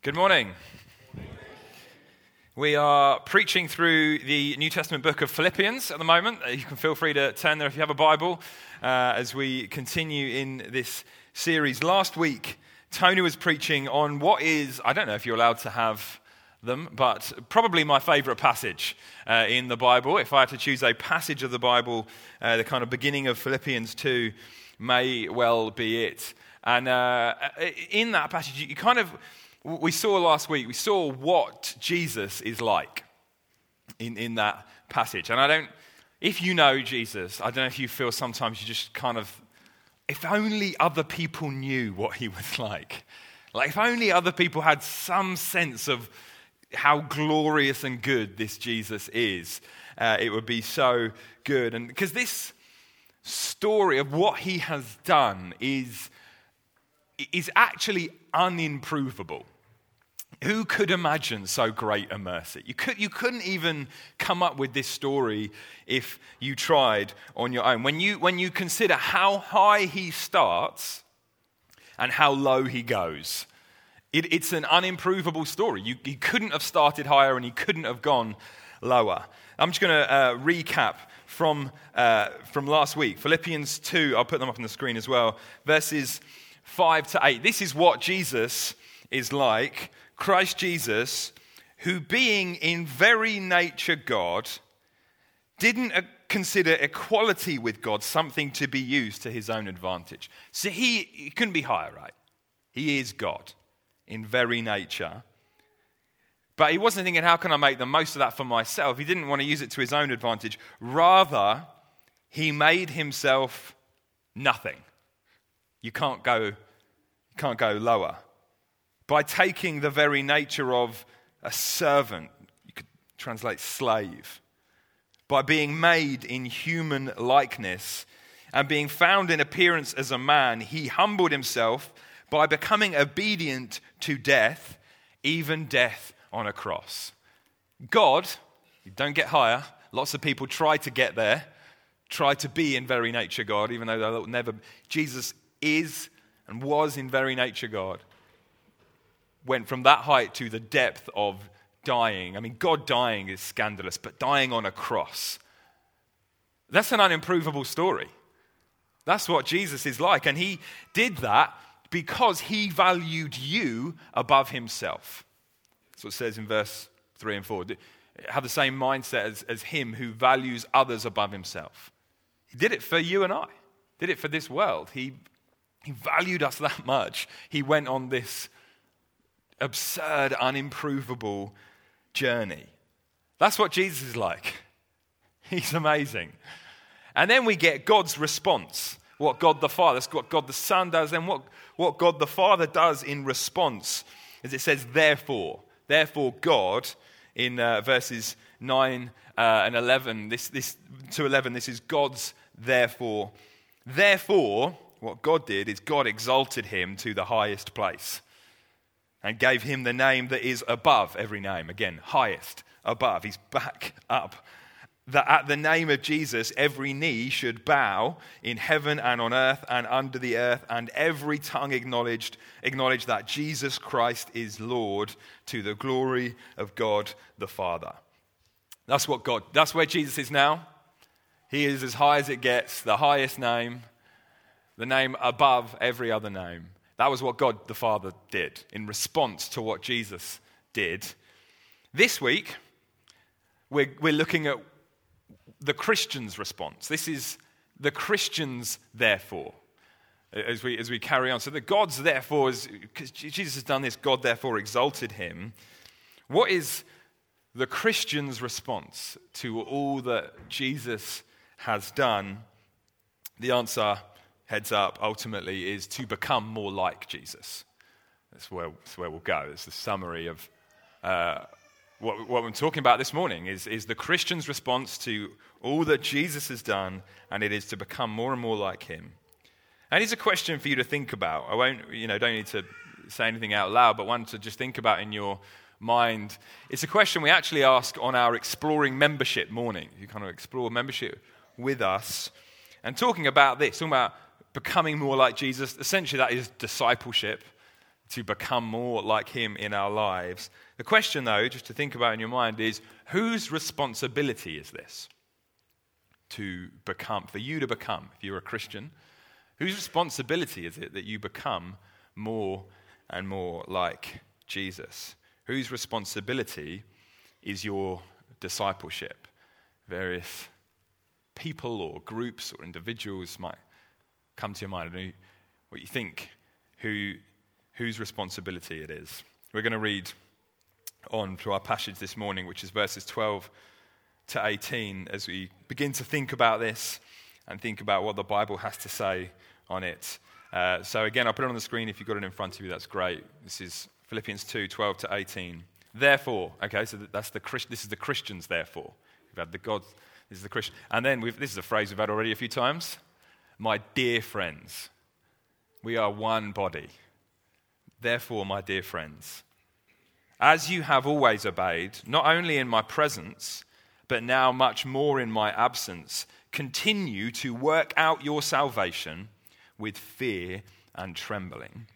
Good morning. We are preaching through the New Testament book of Philippians at the moment. You can feel free to turn there if you have a Bible as we continue in this series. Last week, Tony was preaching on what is, I don't know if you're allowed to have them, but probably my favorite passage in the Bible. If I had to choose a passage of the Bible, the kind of beginning of Philippians 2 may well be it. And in that passage, we saw last week, we saw what Jesus is like in that passage. And if you know Jesus, I don't know if you feel sometimes you just kind of, if only other people knew what he was like. Like if only other people had some sense of how glorious and good this Jesus is, it would be so good. And because this story of what he has done is actually unimprovable. Who could imagine so great a mercy? You couldn't even come up with this story if you tried on your own. When you consider how high he starts and how low he goes, it's an unimprovable story. He couldn't have started higher and he couldn't have gone lower. I'm just going to recap from last week. Philippians 2, I'll put them up on the screen as well, verses 5 to 8. This is what Jesus is like. Christ Jesus, who being in very nature God, didn't consider equality with God something to be used to his own advantage. So he couldn't be higher, right? He is God in very nature. But he wasn't thinking, how can I make the most of that for myself? He didn't want to use it to his own advantage. Rather, he made himself nothing. You can't go lower. By taking the very nature of a servant, you could translate slave, by being made in human likeness and being found in appearance as a man, he humbled himself by becoming obedient to death, even death on a cross. God, you don't get higher. Lots of people try to get there, try to be in very nature God, even though they'll never. Jesus is and was in very nature God. Went from that height to the depth of dying. I mean, God dying is scandalous, but dying on a cross, that's an unimprovable story. That's what Jesus is like. And he did that because he valued you above himself. That's what it says in verse 3 and 4. Have the same mindset as him who values others above himself. He did it for you and I. Did it for this world. He valued us that much. He went on this absurd, unimprovable journey. That's what Jesus is like. He's amazing. And then we get God's response. What God the Father, that's what God the Son does, and what God the Father does in response. As it says, therefore God, in verses 9 and 11, this to 11, this is God's therefore. Therefore, what God did is God exalted him to the highest place and gave him the name that is above every name. Again, highest, above. He's back up. That at the name of Jesus, every knee should bow in heaven and on earth and under the earth, and every tongue acknowledge that Jesus Christ is Lord, to the glory of God the Father. That's where Jesus is now. He is as high as it gets, the highest name, the name above every other name. That was what God the Father did in response to what Jesus did. This week, we're looking at the Christian's response. This is the Christian's therefore, as we carry on. So the God's therefore is, because Jesus has done this, God therefore exalted him. What is the Christian's response to all that Jesus has done? The answer, heads up, ultimately is to become more like Jesus. That's where we'll go. It's the summary of what we're talking about this morning is the Christian's response to all that Jesus has done, and it is to become more and more like him. And it's a question for you to think about. Don't need to say anything out loud, but one to just think about in your mind. It's a question we actually ask on our Exploring Membership morning. You kind of explore membership with us. And talking about this, talking about becoming more like Jesus, essentially that is discipleship. to become more like him in our lives. The question, though, just to think about in your mind is, whose responsibility is this to become, for you to become, if you're a Christian? Whose responsibility is it that you become more and more like Jesus? Whose responsibility is your discipleship? Various people or groups or individuals might come to your mind. I don't know what you think, whose responsibility it is. We're going to read on to our passage this morning, which is verses 12 to 18, as we begin to think about this and think about what the Bible has to say on it. So again, I'll put it on the screen. If you've got it in front of you, that's great. This is Philippians 2, 12 to 18. Therefore, okay, so this is the Christians, therefore. We've had the God, this is the Christian. And then this is a phrase we've had already a few times. My dear friends, we are one body. Therefore, my dear friends, as you have always obeyed, not only in my presence, but now much more in my absence, continue to work out your salvation with fear and trembling.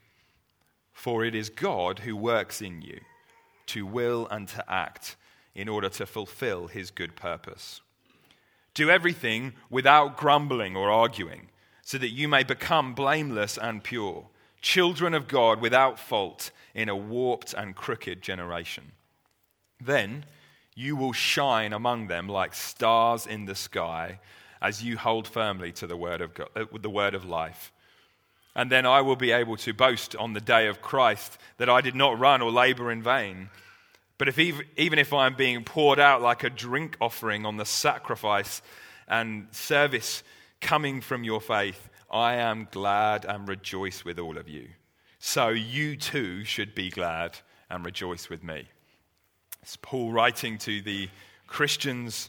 For it is God who works in you to will and to act in order to fulfill his good purpose. Do everything without grumbling or arguing, so that you may become blameless and pure, children of God without fault in a warped and crooked generation. Then you will shine among them like stars in the sky as you hold firmly to the word of God, the word of life. And then I will be able to boast on the day of Christ that I did not run or labor in vain. But even if I am being poured out like a drink offering on the sacrifice and service coming from your faith, I am glad and rejoice with all of you. So you too should be glad and rejoice with me. It's Paul writing to the Christians,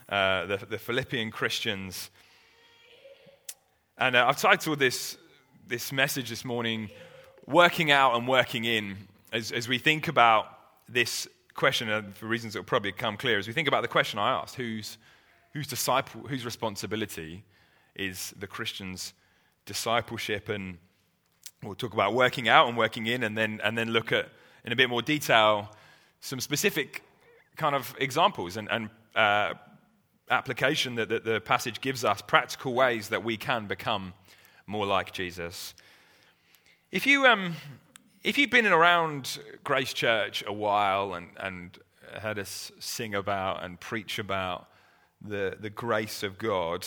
the Philippian Christians. And I've titled this message this morning, Working Out and Working In, as we think about this question, and for reasons that will probably become clear, as we think about the question I asked, whose responsibility is the Christian's discipleship? And we'll talk about working out and working in, and then look at, in a bit more detail, some specific kind of examples and application that the passage gives us, practical ways that we can become more like Jesus. If you've been around Grace Church a while and heard us sing about and preach about the grace of God,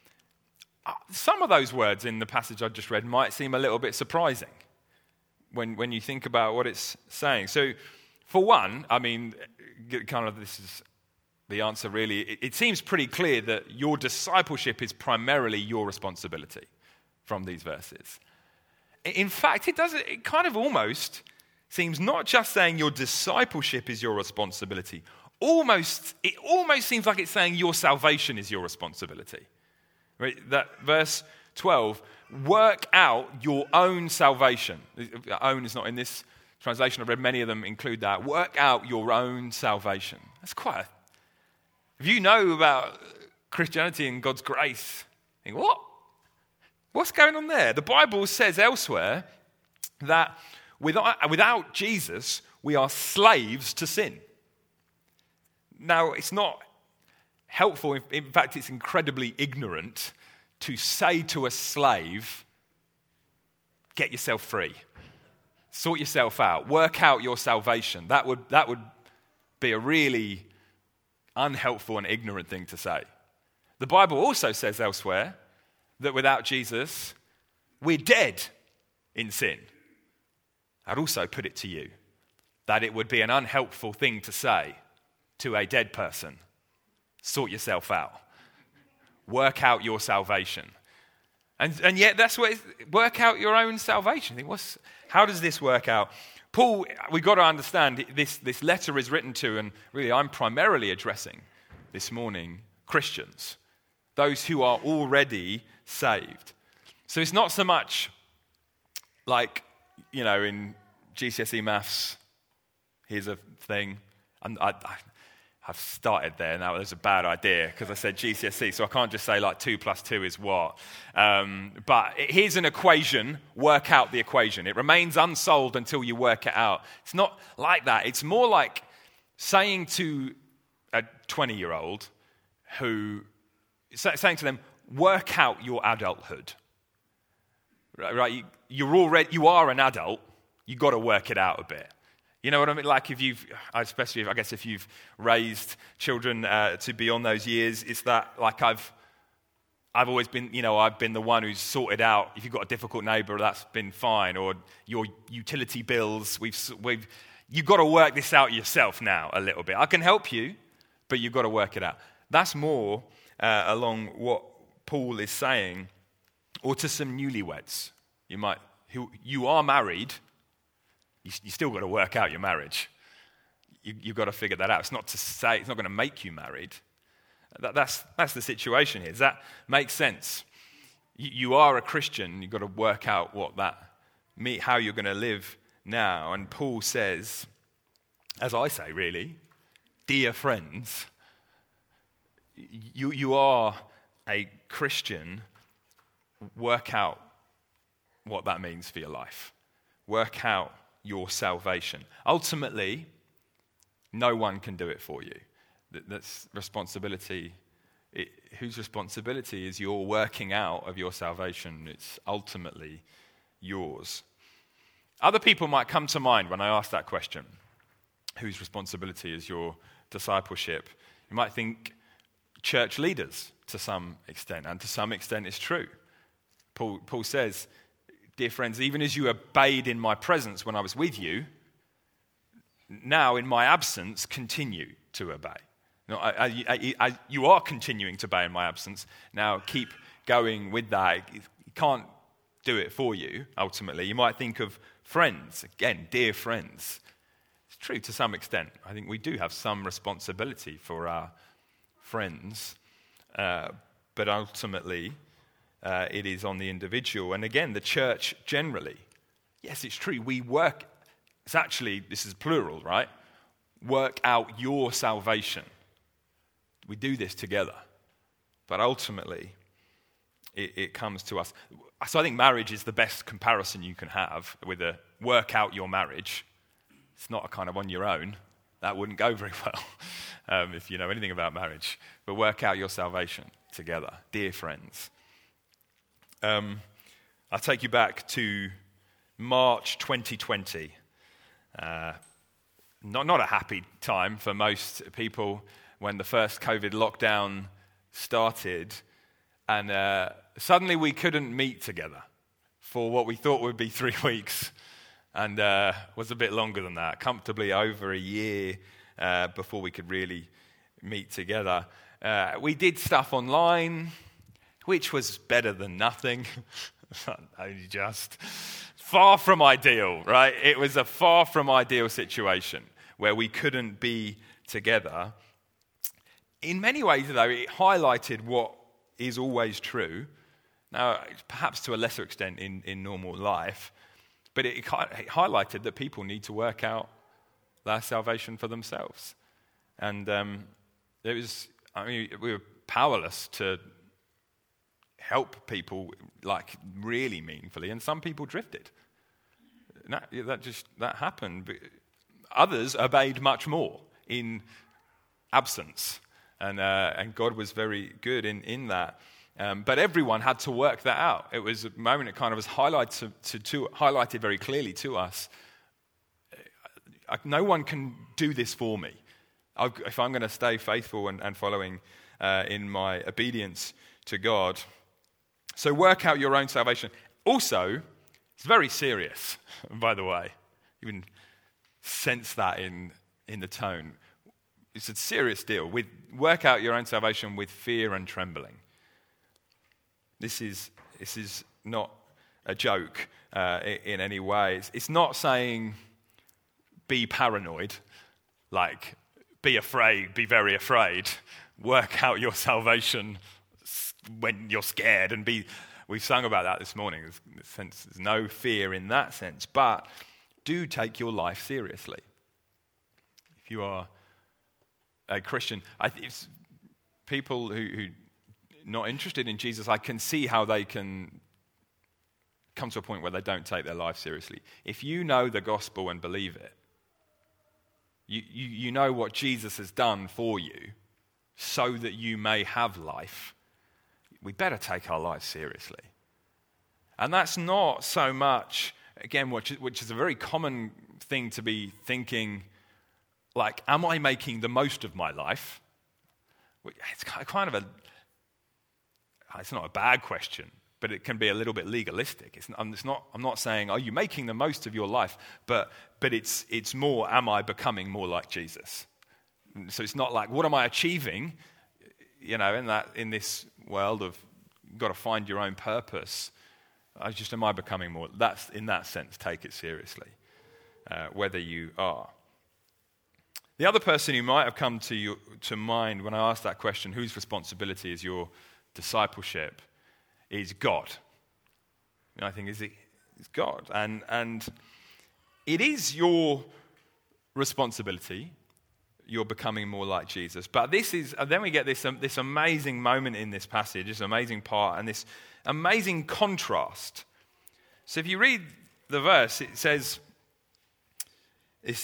some of those words in the passage I just read might seem a little bit surprising when you think about what it's saying. So, for one, I mean, kind of this is the answer really. It seems pretty clear that your discipleship is primarily your responsibility from these verses. In fact, it kind of almost seems not just saying your discipleship is your responsibility. It almost seems like it's saying your salvation is your responsibility. Right? That verse 12, work out your own salvation. Own is not in this translation. I've read many of them include that. Work out your own salvation. That's quite if you know about Christianity and God's grace, you think, what? What's going on there? The Bible says elsewhere that without Jesus, we are slaves to sin. Now, it's not helpful, in fact, it's incredibly ignorant to say to a slave, get yourself free, sort yourself out, work out your salvation. That would be a really unhelpful and ignorant thing to say. The Bible also says elsewhere that without Jesus, we're dead in sin. I'd also put it to you that it would be an unhelpful thing to say to a dead person. Sort yourself out. Work out your salvation. And yet that's what work out your own salvation. How does this work out? Paul, we've got to understand this letter is written to, and really I'm primarily addressing this morning, Christians. Those who are already saved. So it's not so much like, in GCSE maths, here's a thing. I I've started there. Now there's a bad idea because I said GCSE, so I can't just say like 2 + 2 is what. But here's an equation. Work out the equation. It remains unsolved until you work it out. It's not like that. It's more like saying to a 20-year-old saying to them, work out your adulthood. Right? You are an adult. You've got to work it out a bit. You know what I mean? Like if you've raised children to beyond those years, it's that like I've always been, I've been the one who's sorted out. If you've got a difficult neighbour, that's been fine. Or your utility bills, you've got to work this out yourself now a little bit. I can help you, but you've got to work it out. That's more along what Paul is saying, or to some newlyweds. You are married. You still got to work out your marriage. You've got to figure that out. It's not to say it's not going to make you married. That's the situation here. Does that make sense? You are a Christian. You've got to work out how you're going to live now. And Paul says, as I say, really, dear friends, you are a Christian. Work out what that means for your life. Work out your salvation. Ultimately, no one can do it for you. That's responsibility. Whose responsibility is your working out of your salvation? It's ultimately yours. Other people might come to mind when I ask that question. Whose responsibility is your discipleship? You might think church leaders to some extent, and to some extent it's true. Paul says, dear friends, even as you obeyed in my presence when I was with you, now in my absence continue to obey. You are continuing to obey in my absence. Now keep going with that. You can't do it for you, ultimately. You might think of friends. Again, dear friends. It's true to some extent. I think we do have some responsibility for our friends. But ultimately, it is on the individual. And again, the church generally. Yes, it's true. We work. It's actually, this is plural, right? Work out your salvation. We do this together. But ultimately, it comes to us. So I think marriage is the best comparison you can have with a work out your marriage. It's not a kind of on your own. That wouldn't go very well if you know anything about marriage. But work out your salvation together, dear friends. I'll take you back to March 2020. Not a happy time for most people when the first COVID lockdown started, and suddenly we couldn't meet together for what we thought would be 3 weeks, and was a bit longer than that, comfortably over a year before we could really meet together. We did stuff online, which was better than nothing. Just far from ideal, right? It was a far from ideal situation where we couldn't be together. In many ways, though, it highlighted what is always true. Now, perhaps to a lesser extent in normal life, but it highlighted that people need to work out their salvation for themselves. And we were powerless to help people like really meaningfully, and some people drifted. That happened. But others obeyed much more in absence, and God was very good in that. But everyone had to work that out. It was a moment it kind of was highlighted very clearly to us. No one can do this for me. If I'm going to stay faithful and following in my obedience to God. So work out your own salvation. Also, it's very serious, by the way. You can sense that in the tone. It's a serious deal. Work out your own salvation with fear and trembling. This is not a joke in any way. It's not saying be paranoid, like be afraid, be very afraid. Work out your salvation when you're scared and be. We've sung about that this morning. There's no fear in that sense, but do take your life seriously. If you are a Christian, it's people who not interested in Jesus, I can see how they can come to a point where they don't take their life seriously. If you know the gospel and believe it, you know what Jesus has done for you so that you may have life, we better take our lives seriously. And that's not so much, again, which is a very common thing to be thinking, like, am I making the most of my life? It's kind of it's not a bad question, but it can be a little bit legalistic. I'm not saying, are you making the most of your life? But it's more, am I becoming more like Jesus? So it's not like, what am I achieving? In this world of you've got to find your own purpose. Am I becoming more? That's, in that sense, take it seriously, whether you are. The other person who might have come to mind when I asked that question, whose responsibility is your discipleship, is God. And I think it's God. And it is your responsibility. You're becoming more like Jesus. But then we get this amazing moment in this passage, this amazing part, and this amazing contrast. So if you read the verse, it says, it's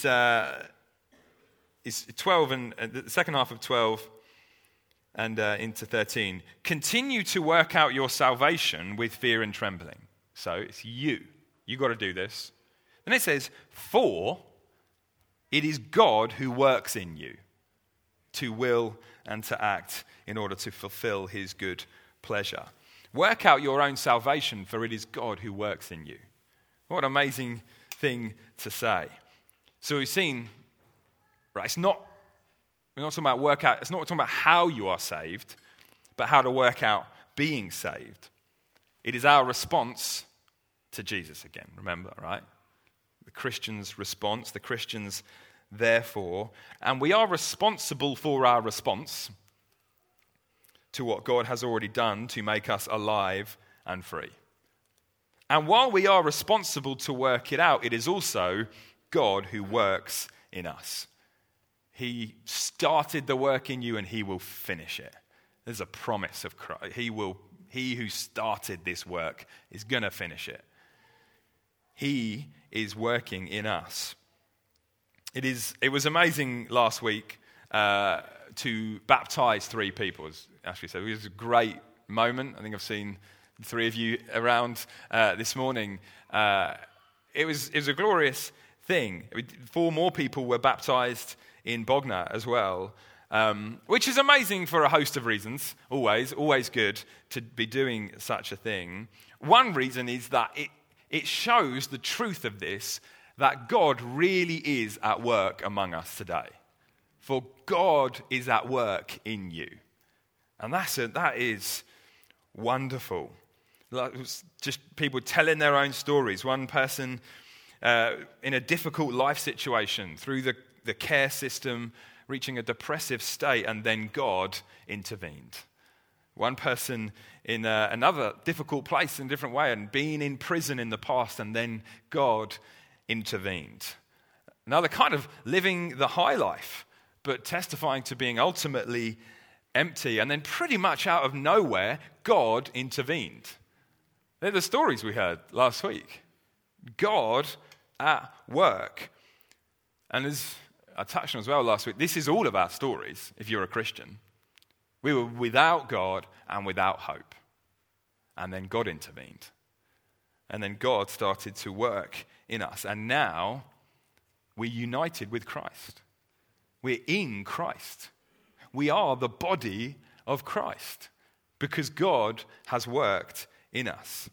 12 and the second half of 12 and into 13. Continue to work out your salvation with fear and trembling. So it's you. You got to do this. Then it says, for it is God who works in you to will and to act in order to fulfill his good pleasure. Work out your own salvation, for it is God who works in you. What an amazing thing to say. So we've seen, right, we're not talking about work out, it's not talking about how you are saved, but how to work out being saved. It is our response to Jesus again, remember, right? The Christian's response, the Christian's therefore, and we are responsible for our response to what God has already done to make us alive and free. And while we are responsible to work it out, it is also God who works in us. He started the work in you and he will finish it. There's a promise of Christ. He who started this work is going to finish it. He is working in us. It was amazing last week to baptize 3 people, as Ashley said. It was a great moment. I think I've seen 3 of you around this morning. It was a glorious thing. 4 more people were baptized in Bognor as well, which is amazing for a host of reasons. Always good to be doing such a thing. One reason is that it shows the truth of this, that God really is at work among us today. For God is at work in you. And that is wonderful. Just people telling their own stories. One person in a difficult life situation, through the care system, reaching a depressive state, and then God intervened. One person in another difficult place in a different way, and being in prison in the past, and then God intervened. Another kind of living the high life, but testifying to being ultimately empty, and then pretty much out of nowhere, God intervened. They're the stories we heard last week. God at work. And as I touched on as well last week, this is all about stories if you're a Christian. We were without God and without hope. And then God intervened. And then God started to work in us. And now we're united with Christ. We're in Christ. We are the body of Christ because God has worked in us.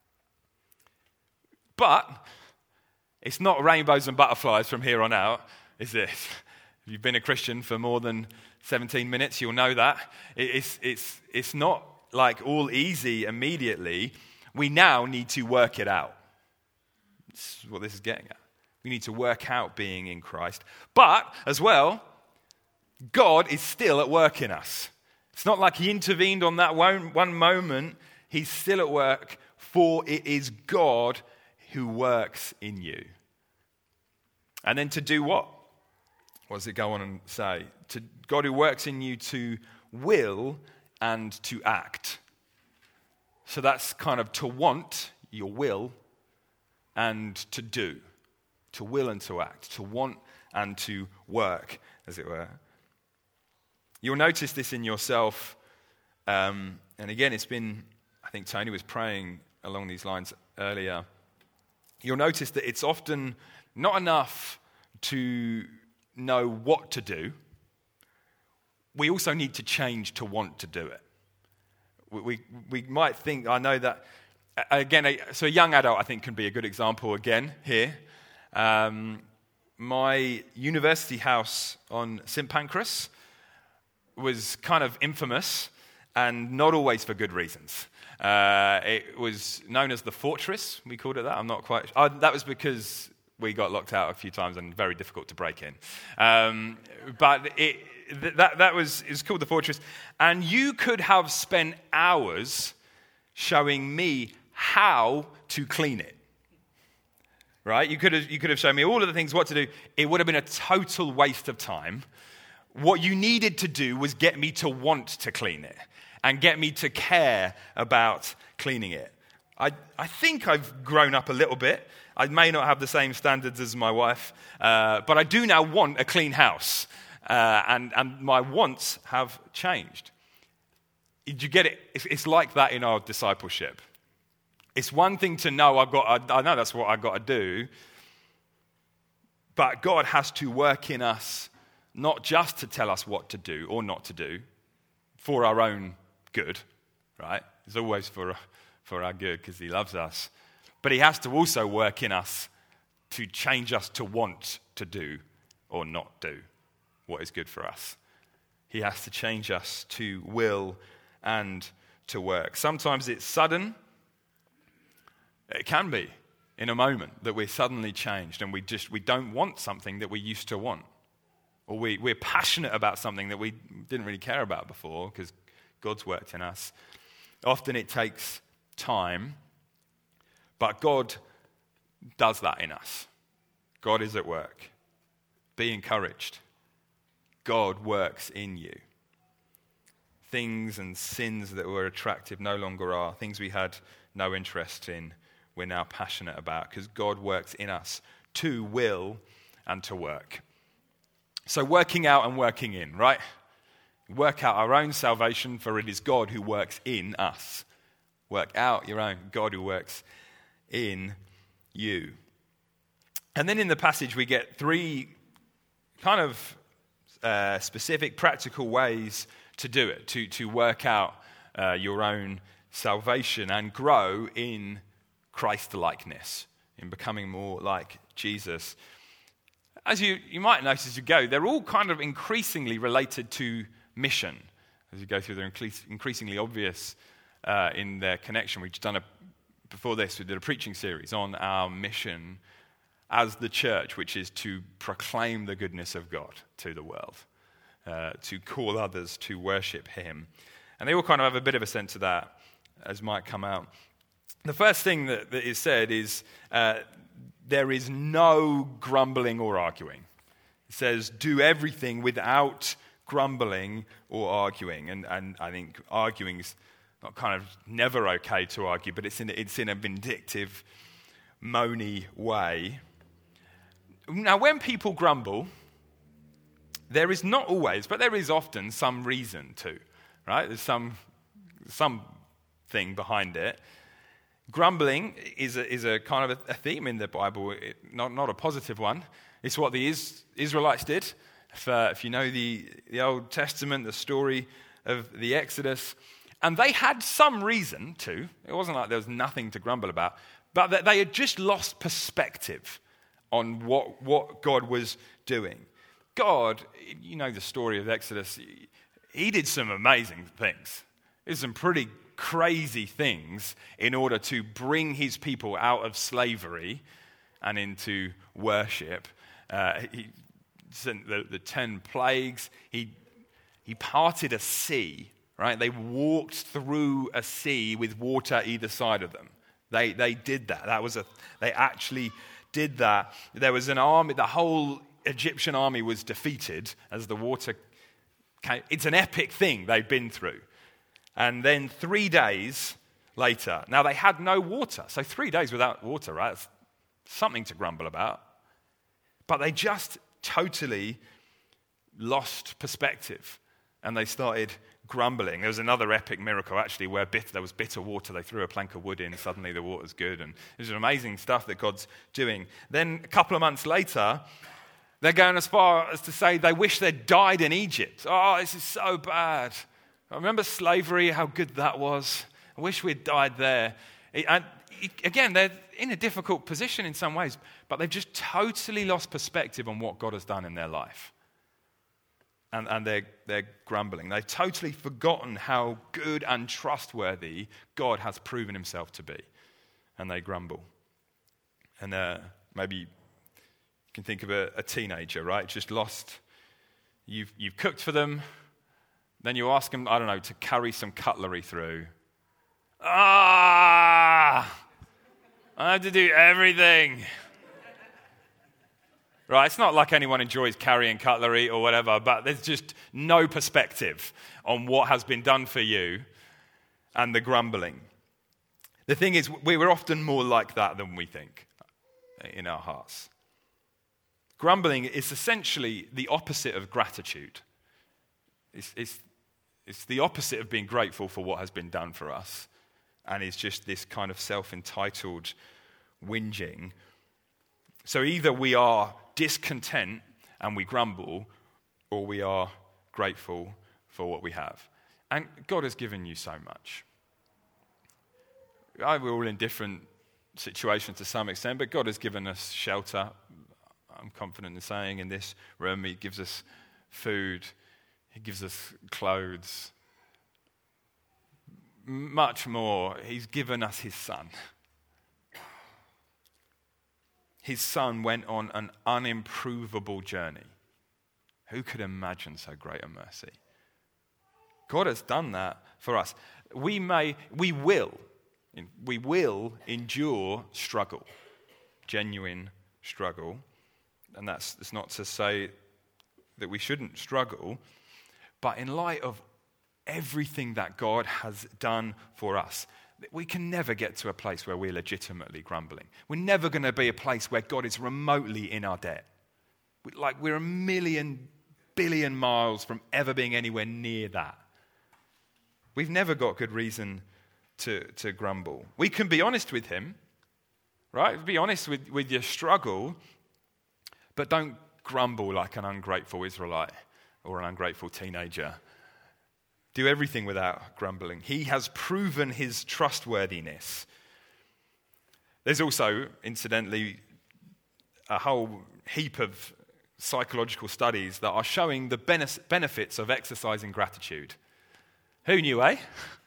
But it's not rainbows and butterflies from here on out, is it? If you've been a Christian for more than 17 minutes, you'll know that. It's not like all easy immediately. We now need to work it out. This is what this is getting at. We need to work out being in Christ. But, as well, God is still at work in us. It's not like he intervened on that one moment. He's still at work, for it is God who works in you. And then to do what? what does it go on and say? To God who works in you to will and to act. So that's kind of to want, your will, and to do. To will and to act. To want and to work, as it were. You'll notice this in yourself. And again, it's been, I think Tony was praying along these lines earlier. You'll notice that it's often not enough to know what to do. We also need to change to want to do it. We might think, I know that, again, so a young adult I think can be a good example again here. My university house on St. Pancras was kind of infamous and not always for good reasons. It was known as the Fortress, we called it that. I'm not quite sure. That was because we got locked out a few times and very difficult to break in. But it was called the Fortress. And you could have spent hours showing me how to clean it. Right? You could have shown me all of the things, what to do. It would have been a total waste of time. What you needed to do was get me to want to clean it and get me to care about cleaning it. I think I've grown up a little bit. I may not have the same standards as my wife, but I do now want a clean house, and my wants have changed. Did you get it? It's like that in our discipleship. It's one thing to know I know that's what I've got to do, but God has to work in us not just to tell us what to do or not to do for our own good, right? It's always for our good because he loves us. But he has to also work in us to change us to want to do or not do what is good for us. He has to change us to will and to work. Sometimes it's sudden. It can be in a moment that we're suddenly changed and we don't want something that we used to want. Or we're passionate about something that we didn't really care about before because God's worked in us. Often it takes time, but God does that in us. God is at work. Be encouraged. God works in you. Things and sins that were attractive no longer are. Things we had no interest in, we're now passionate about because God works in us to will and to work. So working out and working in, right? Work out our own salvation, for it is God who works in us. Work out your own, God who works in you. And then in the passage we get three kind of specific, practical ways to do it, to work out your own salvation and grow in Christ-likeness, in becoming more like Jesus. As you might notice as you go, they're all kind of increasingly related to mission. As you go through, they're increasingly obvious in their connection. We've done before this, we did a preaching series on our mission as the church, which is to proclaim the goodness of God to the world, to call others to worship him. And they all kind of have a bit of a sense of that, as might come out. The first thing that is said is there is no grumbling or arguing. It says, do everything without grumbling or arguing. And I think arguing is not kind of never okay to argue, but it's in a vindictive, moany way. Now, when people grumble, there is not always, but there is often some reason to, right? There's some thing behind it. Grumbling is a kind of a theme in the Bible, not a positive one. It's what the Israelites did. If you know the Old Testament, the story of the Exodus, and they had some reason to. It wasn't like there was nothing to grumble about, but that they had just lost perspective on what God was doing. God, you know the story of Exodus, he did some amazing things. He did some pretty crazy things in order to bring his people out of slavery and into worship. He sent the 10 plagues. He parted a sea, right? They walked through a sea with water either side of them. They did that. They actually did that. There was an army. The whole Egyptian army was defeated as the water came. It's an epic thing they've been through. And then 3 days later, now they had no water. So 3 days without water, right? It's something to grumble about. But they just totally lost perspective. And they started grumbling. There was another epic miracle, actually, where there was bitter water. They threw a plank of wood in. Suddenly the water's good. And it was amazing stuff that God's doing. Then a couple of months later, they're going as far as to say they wish they'd died in Egypt. Oh, this is so bad. I remember slavery, how good that was. I wish we'd died there. And again, they're in a difficult position in some ways, but they've just totally lost perspective on what God has done in their life. And they're grumbling. They've totally forgotten how good and trustworthy God has proven himself to be. And they grumble. And maybe you can think of a teenager, right? Just lost. You've cooked for them. Then you ask them, I don't know, to carry some cutlery through. I have to do everything. Right, it's not like anyone enjoys carrying cutlery or whatever, but there's just no perspective on what has been done for you and the grumbling. The thing is, we're often more like that than we think in our hearts. Grumbling is essentially the opposite of gratitude. It's the opposite of being grateful for what has been done for us, and it's just this kind of self-entitled whinging. So either we are discontent and we grumble, or we are grateful for what we have. And God has given you so much. We're all in different situations to some extent, but God has given us shelter. I'm confident in saying in this room, he gives us food, he gives us clothes. Much more, he's given us his Son. His Son went on an unimprovable journey. Who could imagine so great a mercy? God has done that for us. We will endure struggle, genuine struggle. And that's not to say that we shouldn't struggle, but in light of everything that God has done for us, we can never get to a place where we're legitimately grumbling. We're never going to be a place where God is remotely in our debt. We're a million, billion miles from ever being anywhere near that. We've never got good reason to grumble. We can be honest with him, right? Be honest with your struggle, but don't grumble like an ungrateful Israelite or an ungrateful teenager. Do everything without grumbling. He has proven his trustworthiness. There's also, incidentally, a whole heap of psychological studies that are showing the benefits of exercising gratitude. Who knew, eh?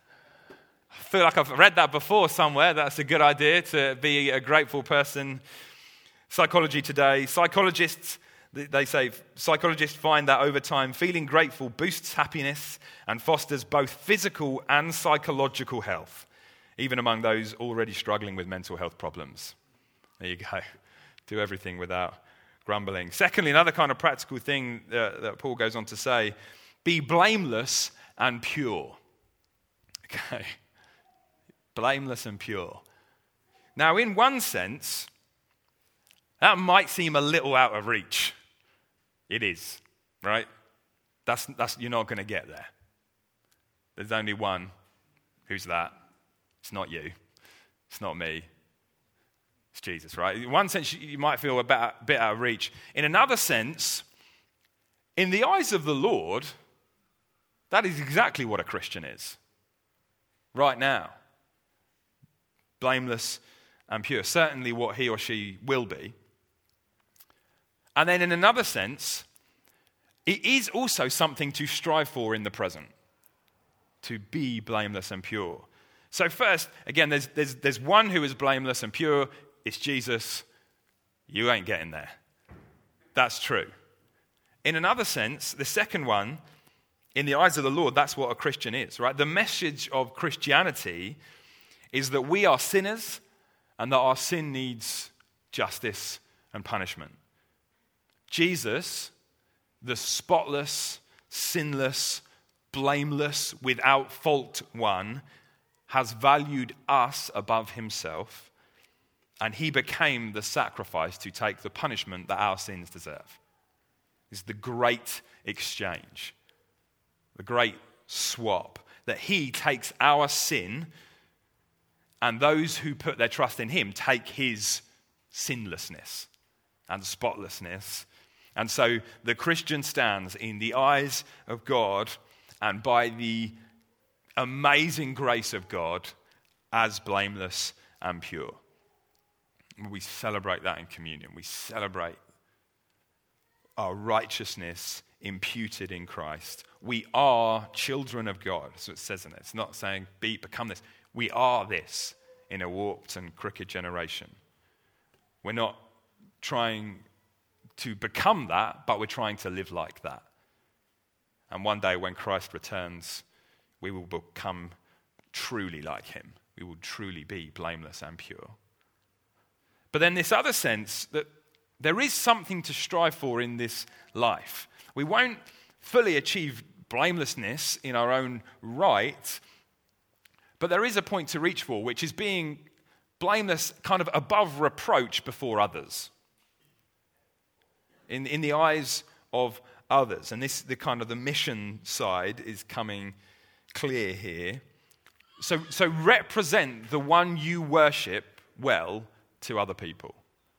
I feel like I've read that before somewhere. That's a good idea, to be a grateful person. Psychology Today. They say psychologists find that over time, feeling grateful boosts happiness and fosters both physical and psychological health, even among those already struggling with mental health problems. There you go. Do everything without grumbling. Secondly, another kind of practical thing that Paul goes on to say, be blameless and pure. Okay. Blameless and pure. Now, in one sense, that might seem a little out of reach. It is, right? That's you're not going to get there. There's only one. Who's that? It's not you. It's not me. It's Jesus, right? In one sense, you might feel a bit out of reach. In another sense, in the eyes of the Lord, that is exactly what a Christian is. Right now. Blameless and pure. Certainly what he or she will be. And then in another sense, it is also something to strive for in the present, to be blameless and pure. So first, again, there's one who is blameless and pure. It's Jesus. You ain't getting there. That's true. In another sense, the second one, in the eyes of the Lord, that's what a Christian is, right? The message of Christianity is that we are sinners and that our sin needs justice and punishment. Jesus, the spotless, sinless, blameless, without fault one, has valued us above himself, and he became the sacrifice to take the punishment that our sins deserve. It's the great exchange, the great swap, that he takes our sin, and those who put their trust in him take his sinlessness and spotlessness. And so the Christian stands in the eyes of God and by the amazing grace of God as blameless and pure. We celebrate that in communion. We celebrate our righteousness imputed in Christ. We are children of God. That's what it says in it. It's not saying become this. We are this in a warped and crooked generation. We're not trying to become that, but we're trying to live like that. And one day when Christ returns, we will become truly like him. We will truly be blameless and pure. But then this other sense that there is something to strive for in this life. We won't fully achieve blamelessness in our own right, but there is a point to reach for, which is being blameless kind of above reproach before others. In the eyes of others. And this, the kind of the mission side is coming clear here. So represent the one you worship well to other people.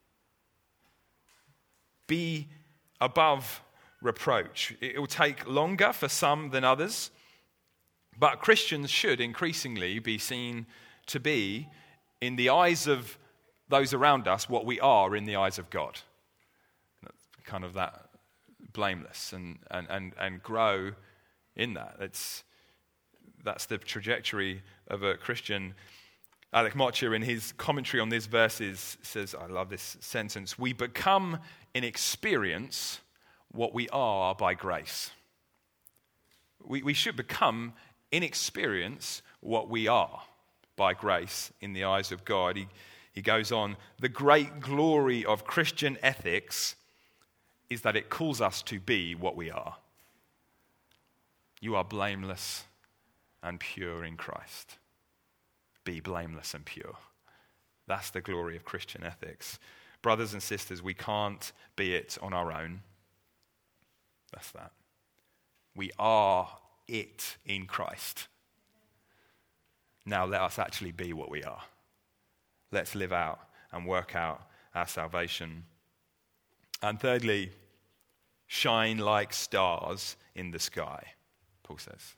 Be above reproach. It will take longer for some than others, but Christians should increasingly be seen to be, in the eyes of those around us, what we are in the eyes of God. Kind of that blameless and grow in that. That's the trajectory of a Christian. Alec Motcher, in his commentary on these verses, says, I love this sentence, we become in experience what we are by grace. We should become in experience what we are by grace in the eyes of God. He goes on, the great glory of Christian ethics is that it calls us to be what we are. You are blameless and pure in Christ. Be blameless and pure. That's the glory of Christian ethics. Brothers and sisters, we can't be it on our own. That's that. We are it in Christ. Now let us actually be what we are. Let's live out and work out our salvation. And thirdly, shine like stars in the sky, Paul says,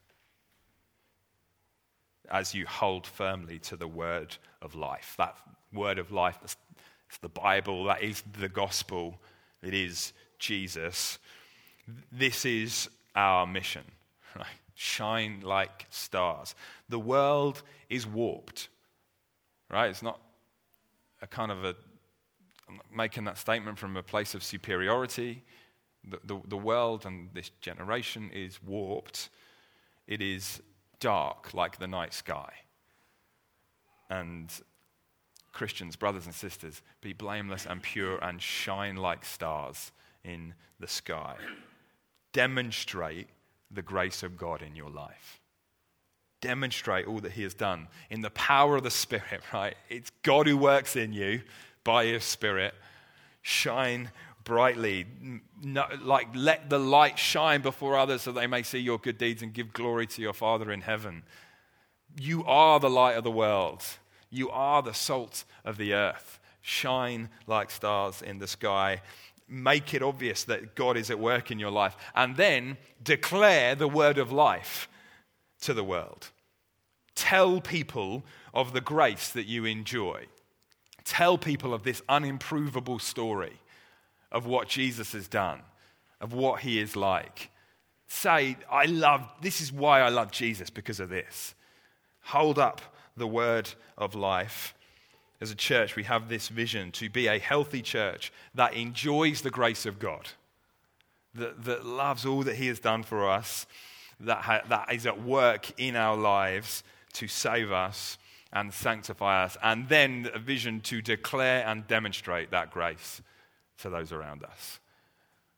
as you hold firmly to the word of life. That word of life, that's the Bible, that is the gospel, it is Jesus. This is our mission, right? Shine like stars. The world is warped, right? It's not a kind of I'm not making that statement from a place of superiority. The world and this generation is warped. It is dark like the night sky. And Christians, brothers and sisters, be blameless and pure and shine like stars in the sky. Demonstrate the grace of God in your life. Demonstrate all that he has done in the power of the Spirit, right? It's God who works in you by his Spirit. Shine brightly. Let the light shine before others so they may see your good deeds and give glory to your Father in heaven. You are the light of the world. You are the salt of the earth. Shine like stars in the sky. Make it obvious that God is at work in your life. And then declare the word of life to the world. Tell people of the grace that you enjoy. Tell people of this unimprovable story of what Jesus has done, of what he is like. Say, this is why I love Jesus, because of this. Hold up the word of life. As a church, we have this vision to be a healthy church that enjoys the grace of God, that loves all that he has done for us, that is at work in our lives to save us and sanctify us, and then a vision to declare and demonstrate that grace to those around us.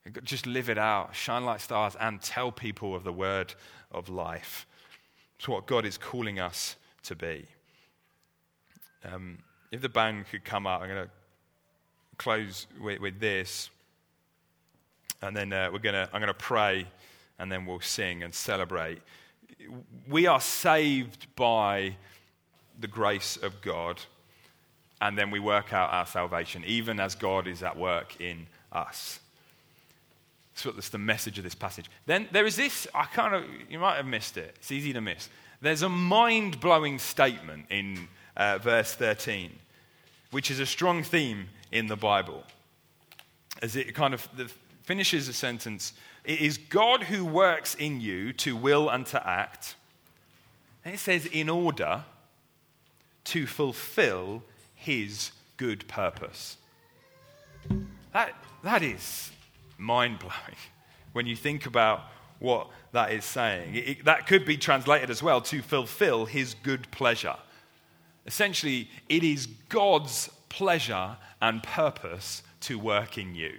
Just live it out, shine like stars, and tell people of the word of life. It's what God is calling us to be. If the band could come up, I'm going to close with this, and then I'm going to pray, and then we'll sing and celebrate. We are saved by the grace of God, and then we work out our salvation, even as God is at work in us. That's the message of this passage. Then there is this, you might have missed it. It's easy to miss. There's a mind-blowing statement in verse 13, which is a strong theme in the Bible. As it finishes the sentence, it is God who works in you to will and to act. And it says, in order to fulfill his good purpose. That is mind-blowing when you think about what that is saying. That could be translated as well, to fulfill his good pleasure. Essentially, it is God's pleasure and purpose to work in you.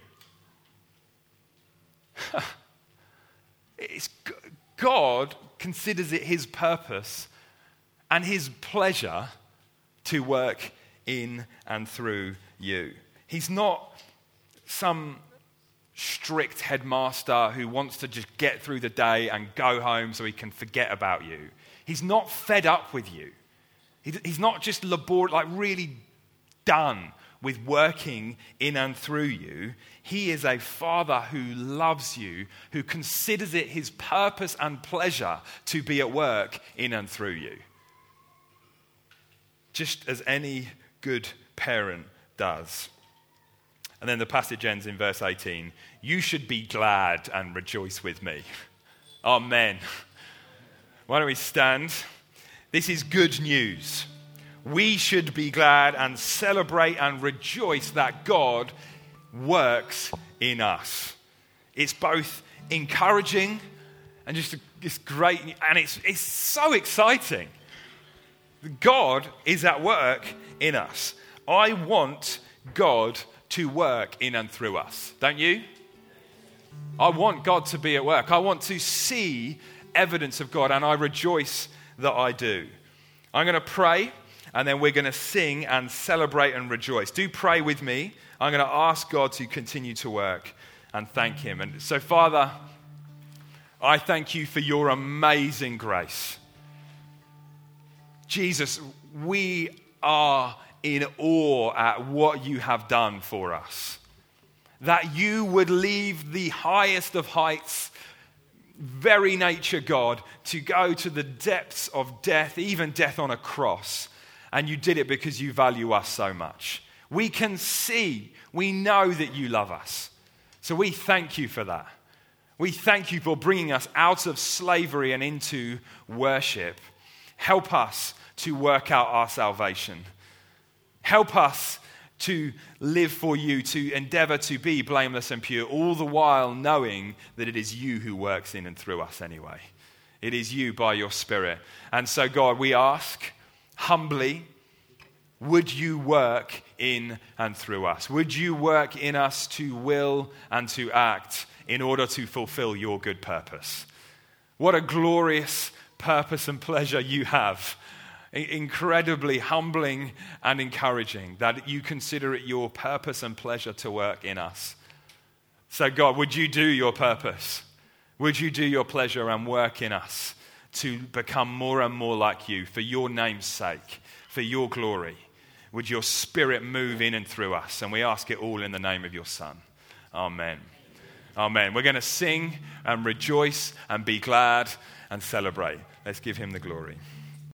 God considers it his purpose and his pleasure to work in and through you. He's not some strict headmaster who wants to just get through the day and go home so he can forget about you. He's not fed up with you. He's not just really done with working in and through you. He is a father who loves you, who considers it his purpose and pleasure to be at work in and through you. Just as any good parent does. And then the passage ends in verse 18. You should be glad and rejoice with me. Amen. Why don't we stand? This is good news. We should be glad and celebrate and rejoice that God works in us. It's both encouraging and it's great, and it's so exciting. God is at work in us. I want God to work in and through us. Don't you? I want God to be at work. I want to see evidence of God, and I rejoice that I do. I'm going to pray, and then we're going to sing and celebrate and rejoice. Do pray with me. I'm going to ask God to continue to work and thank him. And so, Father, I thank you for your amazing grace. Jesus, we are in awe at what you have done for us. That you would leave the highest of heights, very nature God, to go to the depths of death, even death on a cross. And you did it because you value us so much. We can see, we know that you love us. So we thank you for that. We thank you for bringing us out of slavery and into worship. Help us to work out our salvation. Help us to live for you, to endeavor to be blameless and pure, all the while knowing that it is you who works in and through us anyway. It is you by your Spirit. And so, God, we ask humbly, would you work in and through us? Would you work in us to will and to act in order to fulfill your good purpose? What a glorious purpose and pleasure you have. Incredibly humbling and encouraging that you consider it your purpose and pleasure to work in us. So God, would you do your purpose? Would you do your pleasure and work in us to become more and more like you for your name's sake, for your glory? Would your Spirit move in and through us? And we ask it all in the name of your Son. Amen. Amen. We're going to sing and rejoice and be glad and celebrate. Let's give him the glory.